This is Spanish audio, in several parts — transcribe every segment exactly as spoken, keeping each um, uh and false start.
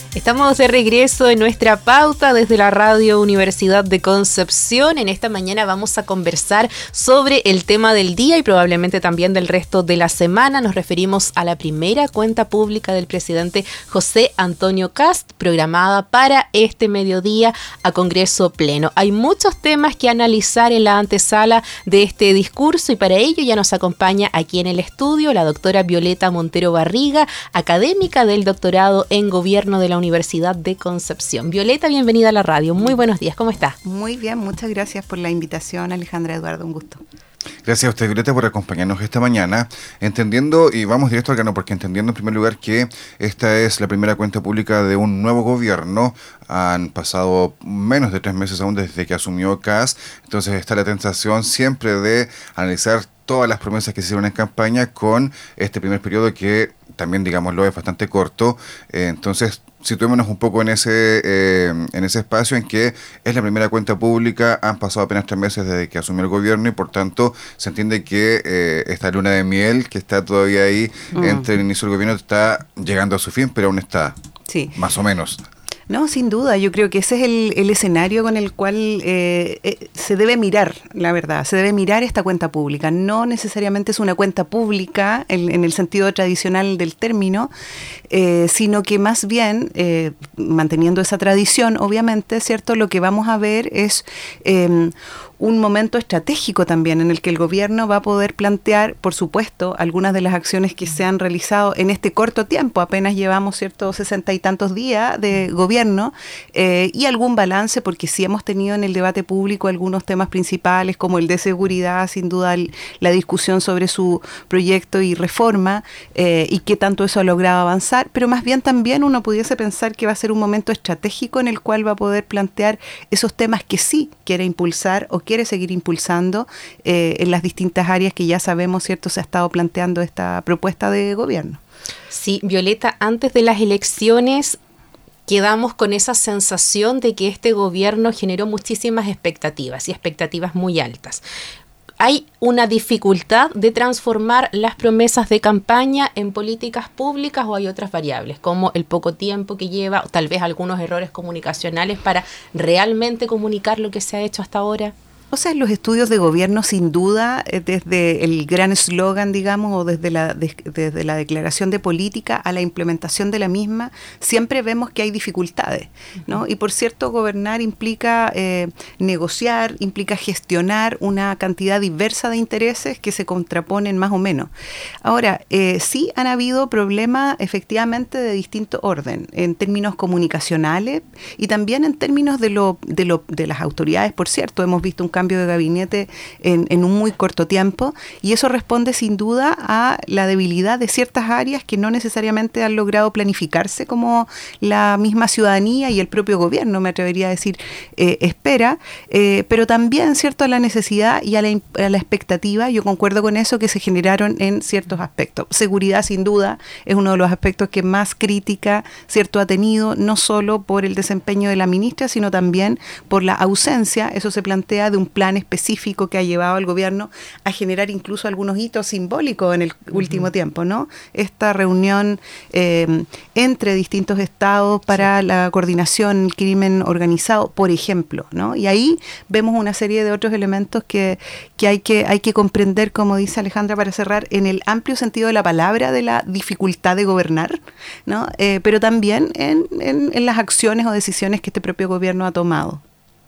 Estamos de regreso en nuestra pauta desde la Radio Universidad de Concepción. En esta mañana vamos a conversar sobre el tema del día y probablemente también del resto de la semana. Nos referimos a la primera cuenta pública del presidente José Antonio Kast, programada para este mediodía a Congreso Pleno. Hay muchos temas que analizar en la antesala de este discurso y para ello ya nos acompaña aquí en el estudio la doctora Violeta Montero Barriga, académica del doctorado en Gobierno de la Universidad de Concepción. Violeta, bienvenida a la radio. Muy buenos días, ¿cómo está? Muy bien, muchas gracias por la invitación, Alejandra, Eduardo, un gusto. Gracias a usted, Violeta, por acompañarnos esta mañana, entendiendo, y vamos directo al grano, porque entendiendo en primer lugar que esta es la primera cuenta pública de un nuevo gobierno. Han pasado menos de tres meses aún desde que asumió Kast, entonces está la tentación siempre de analizar todas las promesas que se hicieron en campaña con este primer periodo que también, digámoslo, es bastante corto. Eh, entonces, situémonos un poco en ese eh, en ese espacio en que es la primera cuenta pública, han pasado apenas tres meses desde que asumió el gobierno y por tanto se entiende que eh, esta luna de miel que está todavía ahí mm. entre el inicio del gobierno está llegando a su fin, pero aún está, sí, más o menos. No, sin duda, yo creo que ese es el, el escenario con el cual eh, eh, se debe mirar, la verdad, se debe mirar esta cuenta pública. No necesariamente es una cuenta pública en, en el sentido tradicional del término, eh, sino que más bien, eh, manteniendo esa tradición, obviamente, ¿cierto? Lo que vamos a ver es eh, un momento estratégico también en el que el gobierno va a poder plantear, por supuesto, algunas de las acciones que se han realizado en este corto tiempo, apenas llevamos, ¿cierto?, sesenta y tantos días de gobierno, eh, y algún balance, porque sí hemos tenido en el debate público algunos temas principales, como el de seguridad, sin duda el, la discusión sobre su proyecto y reforma, eh, y qué tanto eso ha logrado avanzar, pero más bien también uno pudiese pensar que va a ser un momento estratégico en el cual va a poder plantear esos temas que sí quiere impulsar o quiere seguir impulsando eh, en las distintas áreas que ya sabemos, ¿cierto?, se ha estado planteando esta propuesta de gobierno. Sí, Violeta, antes de las elecciones quedamos con esa sensación de que este gobierno generó muchísimas expectativas y expectativas muy altas. ¿Hay una dificultad de transformar las promesas de campaña en políticas públicas o hay otras variables, como el poco tiempo que lleva, o tal vez algunos errores comunicacionales para realmente comunicar lo que se ha hecho hasta ahora? O sea, en los estudios de gobierno, sin duda, desde el gran eslogan, digamos, o desde la, de, desde la declaración de política a la implementación de la misma, siempre vemos que hay dificultades, ¿no? Y por cierto, gobernar implica eh, negociar, implica gestionar una cantidad diversa de intereses que se contraponen más o menos. Ahora, eh, sí han habido problemas efectivamente de distinto orden, en términos comunicacionales y también en términos de, lo, de, lo, de las autoridades, por cierto, hemos visto un cambio de gabinete en, en un muy corto tiempo y eso responde sin duda a la debilidad de ciertas áreas que no necesariamente han logrado planificarse como la misma ciudadanía y el propio gobierno, me atrevería a decir, eh, espera, eh, pero también, ¿cierto?, a la necesidad y a la, a la expectativa, yo concuerdo con eso, que se generaron en ciertos aspectos. Seguridad, sin duda, es uno de los aspectos que más crítica, ¿cierto?, ha tenido, no solo por el desempeño de la ministra, sino también por la ausencia, eso se plantea, de un plan específico que ha llevado al gobierno a generar incluso algunos hitos simbólicos en el uh-huh. último tiempo, ¿no? Esta reunión eh, entre distintos estados para sí. la coordinación del crimen organizado, por ejemplo, ¿no? Y ahí vemos una serie de otros elementos que, que, hay, que hay que comprender, como dice Alejandra, para cerrar, en el amplio sentido de la palabra de la dificultad de gobernar, ¿no? Eh, pero también en, en, en las acciones o decisiones que este propio gobierno ha tomado.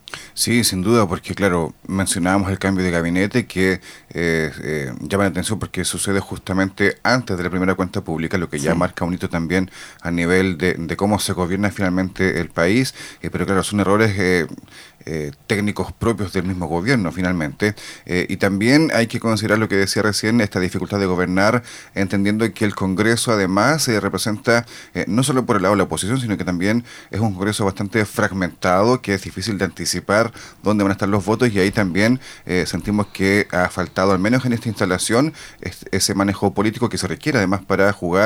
Sí, sin duda, porque claro, mencionábamos el cambio de gabinete que eh, eh, llama la atención porque sucede justamente antes de la primera cuenta pública, lo que ya sí. marca un hito también a nivel de, de cómo se gobierna finalmente el país, eh, pero claro, son errores eh, eh, técnicos propios del mismo gobierno finalmente, eh, y también hay que considerar lo que decía recién, esta dificultad de gobernar, entendiendo que el Congreso además eh, representa eh, no solo por el lado de la oposición, sino que también es un Congreso bastante fragmentado, que es difícil de anticipar dónde van a estar los votos, y ahí también eh, sentimos que ha faltado, al menos en esta instalación, es, ese manejo político que se requiere además para jugar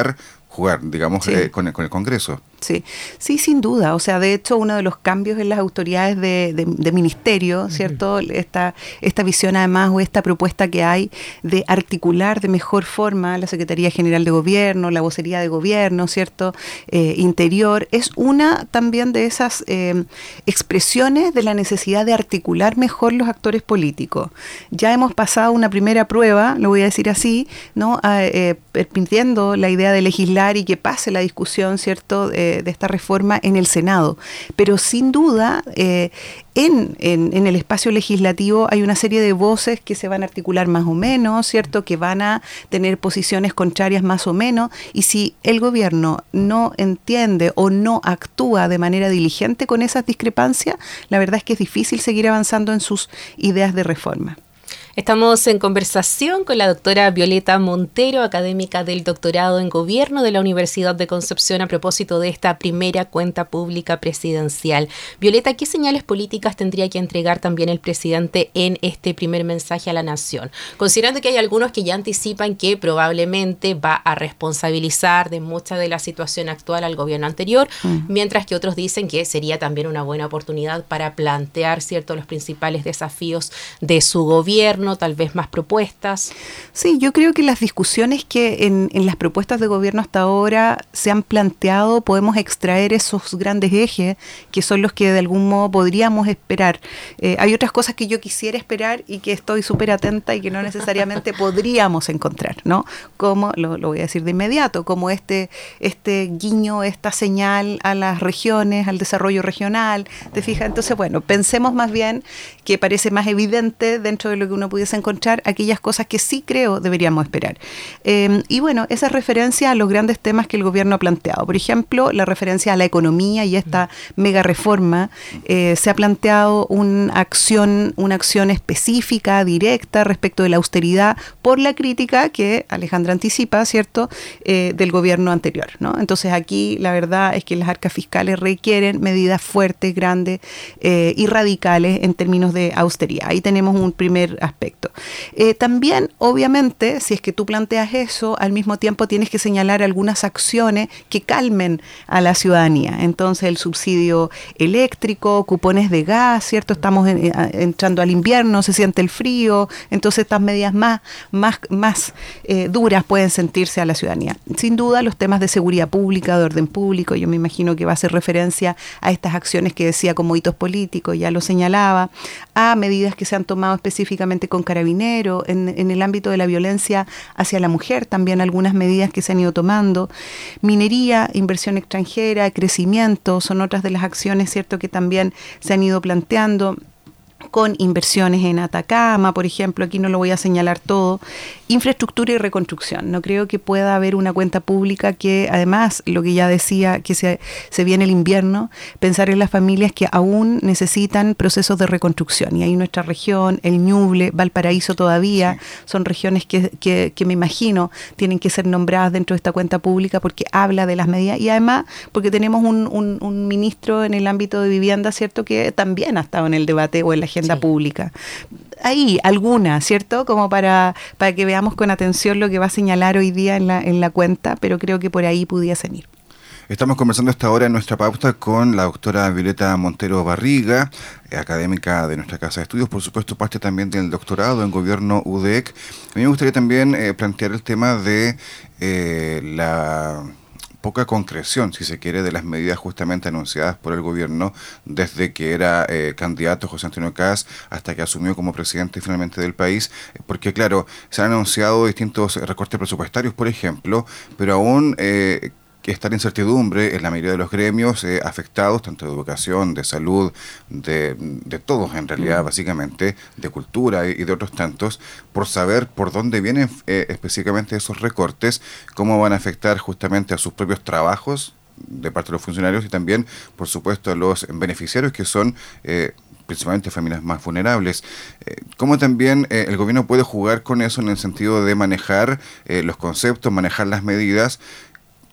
jugar, digamos, Sí. eh, con, el, con el Congreso. Sí, sí, sin duda. O sea, de hecho, uno de los cambios en las autoridades de, de, de ministerio, ¿cierto? Uh-huh. Esta, esta visión además o esta propuesta que hay de articular de mejor forma la Secretaría General de Gobierno, la Vocería de Gobierno, ¿cierto? Eh, Interior, es una también de esas eh, expresiones de la necesidad de articular mejor los actores políticos. Ya hemos pasado una primera prueba, lo voy a decir así, ¿no? A, eh, permitiendo la idea de legislar y que pase la discusión, ¿cierto? Eh, de esta reforma en el Senado. Pero sin duda, eh, en, en, en el espacio legislativo hay una serie de voces que se van a articular más o menos, ¿cierto? Que van a tener posiciones contrarias más o menos, y si el gobierno no entiende o no actúa de manera diligente con esas discrepancias, la verdad es que es difícil seguir avanzando en sus ideas de reforma. Estamos en conversación con la doctora Violeta Montero, académica del doctorado en Gobierno de la Universidad de Concepción, a propósito de esta primera cuenta pública presidencial. Violeta, ¿qué señales políticas tendría que entregar también el presidente en este primer mensaje a la nación? Considerando que hay algunos que ya anticipan que probablemente va a responsabilizar de mucha de la situación actual al gobierno anterior, mm. mientras que otros dicen que sería también una buena oportunidad para plantear, ¿cierto?, los principales desafíos de su gobierno, tal vez más propuestas. Sí, yo creo que las discusiones que en, en las propuestas de gobierno hasta ahora se han planteado, podemos extraer esos grandes ejes que son los que de algún modo podríamos esperar. Eh, hay otras cosas que yo quisiera esperar y que estoy súper atenta y que no necesariamente podríamos encontrar, ¿no? Como, lo, lo voy a decir de inmediato, como este, este guiño, esta señal a las regiones, al desarrollo regional, ¿te fijas? Entonces, bueno, pensemos más bien que parece más evidente dentro de lo que uno pudiese encontrar aquellas cosas que sí creo deberíamos esperar. Eh, y bueno, esa referencia a los grandes temas que el gobierno ha planteado. Por ejemplo, la referencia a la economía y esta mega reforma. Eh, se ha planteado una acción, una acción específica, directa, respecto de la austeridad, por la crítica que Alejandra anticipa, ¿cierto?, eh, del gobierno anterior, ¿no? Entonces aquí la verdad es que las arcas fiscales requieren medidas fuertes, grandes eh, y radicales en términos de austeridad. Ahí tenemos un primer aspecto. Eh, también, obviamente, si es que tú planteas eso, al mismo tiempo tienes que señalar algunas acciones que calmen a la ciudadanía. Entonces, el subsidio eléctrico, cupones de gas, ¿cierto? Estamos en, en, entrando al invierno, se siente el frío, entonces estas medidas más, más, más eh, duras pueden sentirse a la ciudadanía. Sin duda, los temas de seguridad pública, de orden público, yo me imagino que va a hacer referencia a estas acciones que decía como hitos políticos, ya lo señalaba, a medidas que se han tomado específicamente con Carabineros, en, en el ámbito de la violencia hacia la mujer, también algunas medidas que se han ido tomando. Minería, inversión extranjera, crecimiento, son otras de las acciones, ¿cierto?, que también se han ido planteando, con inversiones en Atacama, por ejemplo, aquí no lo voy a señalar todo, infraestructura y reconstrucción. No creo que pueda haber una cuenta pública que, además, lo que ya decía, que se, se viene el invierno, pensar en las familias que aún necesitan procesos de reconstrucción. Y ahí nuestra región, el Ñuble, Valparaíso todavía, sí. son regiones que, que, que me imagino tienen que ser nombradas dentro de esta cuenta pública porque habla de las medidas y además porque tenemos un, un, un ministro en el ámbito de vivienda, ¿cierto?, que también ha estado en el debate o en la agenda sí. pública. Ahí, alguna, ¿cierto?, como para, para que veamos con atención lo que va a señalar hoy día en la, en la cuenta, pero creo que por ahí pudiesen ir. Estamos conversando esta hora en nuestra pauta con la doctora Violeta Montero Barriga, académica de nuestra Casa de Estudios, por supuesto parte también del doctorado en Gobierno U D E C. A mí me gustaría también eh, plantear el tema de eh, la poca concreción, si se quiere, de las medidas justamente anunciadas por el gobierno desde que era eh, candidato José Antonio Kast hasta que asumió como presidente finalmente del país, porque claro, se han anunciado distintos recortes presupuestarios, por ejemplo, pero aún eh, que está en incertidumbre en la mayoría de los gremios eh, afectados, tanto de educación, de salud, de, de todos en realidad, básicamente, de cultura y, y de otros tantos, por saber por dónde vienen eh, específicamente esos recortes, cómo van a afectar justamente a sus propios trabajos de parte de los funcionarios y también, por supuesto, a los beneficiarios que son eh, principalmente familias más vulnerables. Eh, ¿Cómo también eh, el gobierno puede jugar con eso en el sentido de manejar eh, los conceptos, manejar las medidas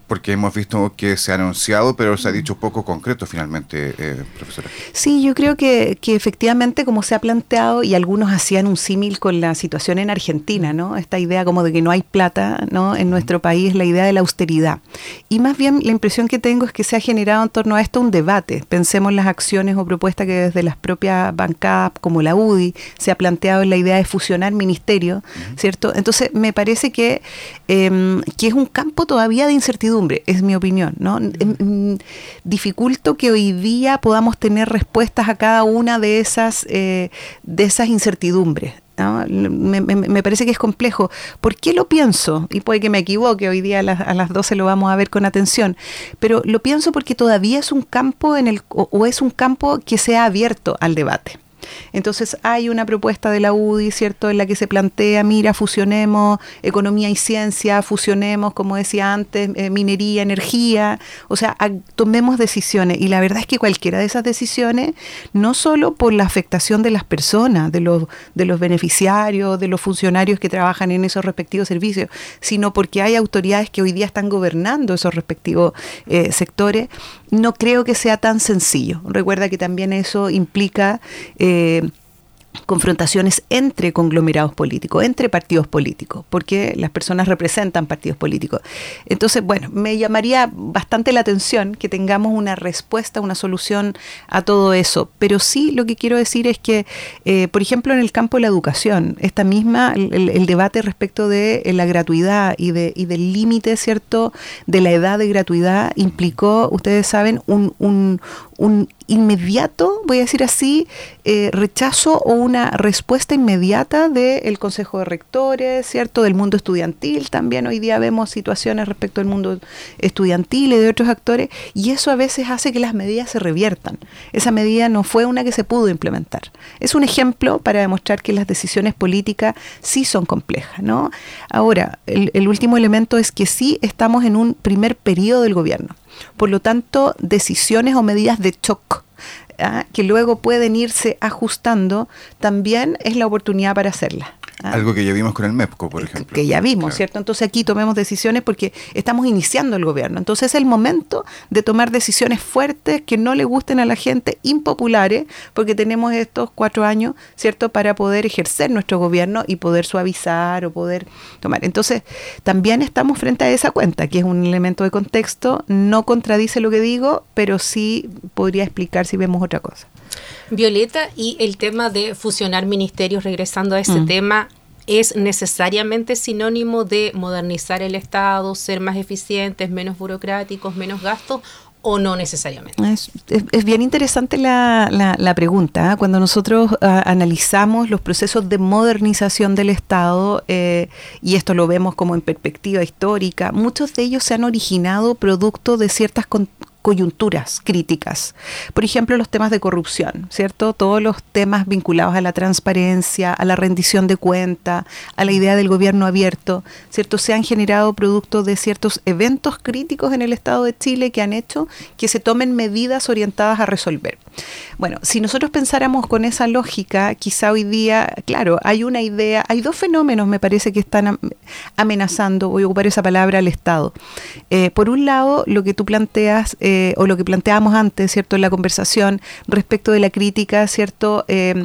Porque hemos visto que se ha anunciado, pero se ha dicho poco concreto finalmente, eh, profesora. Sí, yo creo que, que efectivamente, como se ha planteado, y algunos hacían un símil con la situación en Argentina, ¿no? Esta idea como de que no hay plata, ¿no?, en nuestro país, la idea de la austeridad. Y más bien la impresión que tengo es que se ha generado en torno a esto un debate. Pensemos las acciones o propuestas que desde las propias bancadas, como la U D I, se ha planteado en la idea de fusionar ministerios, uh-huh. ¿cierto? Entonces, me parece que, eh, que es un campo todavía de incertidumbre, es mi opinión, ¿no? Uh-huh. Dificulto que hoy día podamos tener respuestas a cada una de esas, eh, de esas incertidumbres, ¿no? Me, me, me parece que es complejo. ¿Por qué lo pienso? Y puede que me equivoque, hoy día a las, a las doce lo vamos a ver con atención, pero lo pienso porque todavía es un campo en el, o, o es un campo que se ha abierto al debate. Entonces hay una propuesta de la U D I, ¿cierto?, en la que se plantea, mira, fusionemos economía y ciencia, fusionemos, como decía antes, eh, minería, energía, o sea, a, tomemos decisiones. Y la verdad es que cualquiera de esas decisiones, no solo por la afectación de las personas, de los, de los beneficiarios, de los funcionarios que trabajan en esos respectivos servicios, sino porque hay autoridades que hoy día están gobernando esos respectivos eh, sectores, no creo que sea tan sencillo. Recuerda que también eso implica eh, confrontaciones entre conglomerados políticos, entre partidos políticos, porque las personas representan partidos políticos. Entonces, bueno, me llamaría bastante la atención que tengamos una respuesta, una solución a todo eso, pero sí lo que quiero decir es que, eh, por ejemplo, en el campo de la educación, esta misma, el, el debate respecto de la gratuidad y, de, y del límite, ¿cierto?, de la edad de gratuidad implicó, ustedes saben, un, un, un inmediato, voy a decir así, eh, rechazo o una respuesta inmediata del Consejo de Rectores, ¿cierto?, del mundo estudiantil. También hoy día vemos situaciones respecto al mundo estudiantil y de otros actores, y eso a veces hace que las medidas se reviertan. Esa medida no fue una que se pudo implementar. Es un ejemplo para demostrar que las decisiones políticas sí son complejas, ¿no? Ahora, el, el último elemento es que sí estamos en un primer periodo del gobierno. Por lo tanto, decisiones o medidas de shock, ¿ah?, que luego pueden irse ajustando, también es la oportunidad para hacerlas. ¿Ah? Algo que ya vimos con el MEPCO, por ejemplo. Que ya vimos, claro. ¿Cierto? Entonces aquí tomemos decisiones porque estamos iniciando el gobierno. Entonces es el momento de tomar decisiones fuertes que no le gusten a la gente, impopulares, porque tenemos estos cuatro años, ¿cierto?, para poder ejercer nuestro gobierno y poder suavizar o poder tomar. Entonces también estamos frente a esa cuenta, que es un elemento de contexto, no contradice lo que digo, pero sí podría explicar si vemos otra cosa. Violeta, y el tema de fusionar ministerios, regresando a ese mm. tema, ¿es necesariamente sinónimo de modernizar el Estado, ser más eficientes, menos burocráticos, menos gastos, o no necesariamente? Es, es, es bien interesante la, la, la pregunta. ¿eh? Cuando nosotros uh, analizamos los procesos de modernización del Estado, eh, y esto lo vemos como en perspectiva histórica, muchos de ellos se han originado producto de ciertas con, coyunturas críticas. Por ejemplo, los temas de corrupción, ¿cierto? Todos los temas vinculados a la transparencia, a la rendición de cuentas, a la idea del gobierno abierto, ¿cierto? Se han generado producto de ciertos eventos críticos en el Estado de Chile que han hecho que se tomen medidas orientadas a resolver. Bueno, si nosotros pensáramos con esa lógica, quizá hoy día, claro, hay una idea, hay dos fenómenos, me parece, que están amenazando, voy a ocupar esa palabra, al Estado. Eh, por un lado, lo que tú planteas, eh, o lo que planteábamos antes, ¿cierto?, en la conversación respecto de la crítica, ¿cierto?, eh,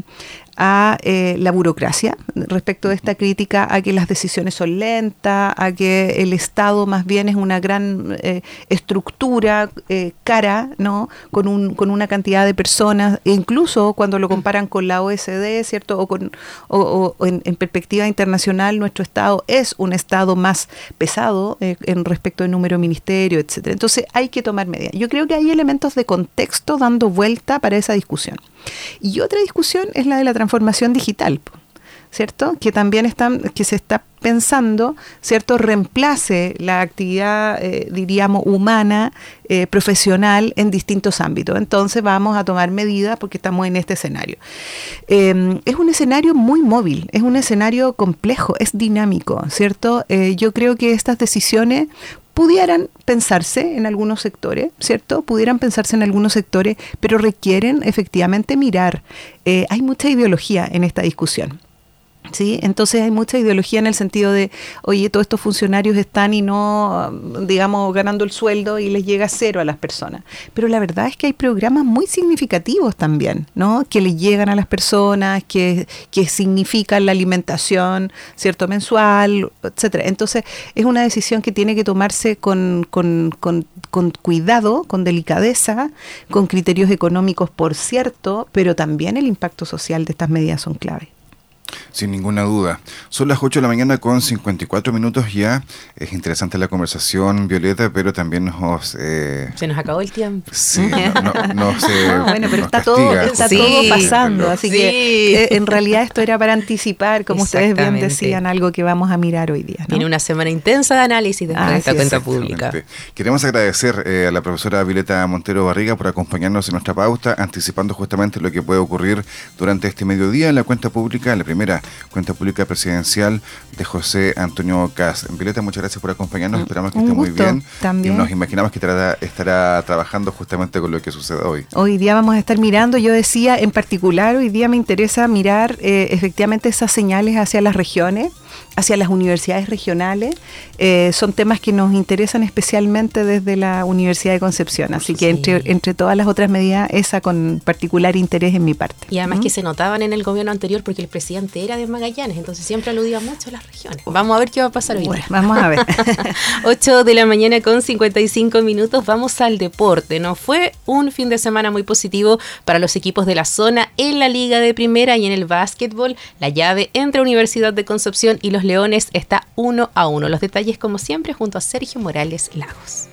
a eh, la burocracia, respecto de esta crítica a que las decisiones son lentas, a que el Estado más bien es una gran eh, estructura eh, cara, ¿no?, con un con una cantidad de personas, e incluso cuando lo comparan con la O E C D, ¿cierto?, o con o, o en, en perspectiva internacional, nuestro Estado es un Estado más pesado eh, en respecto del número de ministerios, etcétera. Entonces hay que tomar medidas. Yo creo que hay elementos de contexto dando vuelta para esa discusión. Y otra discusión es la de la transformación digital, ¿cierto? Que también están, que se está pensando, ¿cierto?, reemplace la actividad, eh, diríamos, humana, eh, profesional en distintos ámbitos. Entonces vamos a tomar medidas porque estamos en este escenario. Eh, es un escenario muy móvil, es un escenario complejo, es dinámico, ¿cierto? Eh, yo creo que estas decisiones pudieran pensarse en algunos sectores, ¿cierto? Pudieran pensarse en algunos sectores, pero requieren efectivamente mirar. Eh, hay mucha ideología en esta discusión. ¿Sí? Entonces hay mucha ideología en el sentido de, oye, todos estos funcionarios están y no, digamos, ganando el sueldo y les llega cero a las personas. Pero la verdad es que hay programas muy significativos también, ¿no? Que les llegan a las personas, que, que significan la alimentación, ¿cierto? Mensual, etcétera. Entonces es una decisión que tiene que tomarse con, con, con, con cuidado, con delicadeza, con criterios económicos, por cierto, pero también el impacto social de estas medidas son clave. Sin ninguna duda. Son las ocho de la mañana con cincuenta y cuatro minutos ya. Es interesante la conversación, Violeta, pero también nos... Eh, Se nos acabó el tiempo. Sí, no, no, no sé. No, bueno, pero está, castiga, todo, está sí, todo pasando, así sí. que eh, en realidad esto era para anticipar, como ustedes bien decían, algo que vamos a mirar hoy día, ¿no? Tiene una semana intensa de análisis después Ah, de esta sí, cuenta pública. Queremos agradecer eh, a la profesora Violeta Montero Barriga por acompañarnos en nuestra pauta, anticipando justamente lo que puede ocurrir durante este mediodía en la cuenta pública, la primera cuenta pública presidencial de José Antonio Kast. Violeta, muchas gracias por acompañarnos, esperamos que Un esté muy gusto, bien también. Y nos imaginamos que estará, estará trabajando justamente con lo que sucede hoy. Hoy día vamos a estar mirando, yo decía en particular, hoy día me interesa mirar eh, efectivamente esas señales hacia las regiones, hacia las universidades regionales. Eh, son temas que nos interesan especialmente desde la Universidad de Concepción, así que Sí. entre, entre todas las otras medidas, esa con particular interés en mi parte. Y además ¿Mm? que se notaban en el gobierno anterior porque el presidente era de Magallanes, entonces siempre aludía mucho a las regiones. Vamos a ver qué va a pasar hoy. Bueno, vamos a ver. ocho de la mañana con cincuenta y cinco minutos, vamos al deporte. No fue un fin de semana muy positivo para los equipos de la zona en la Liga de Primera y en el básquetbol. La llave entre Universidad de Concepción y los Leones está uno a uno. Los detalles, como siempre, junto a Sergio Morales Lagos.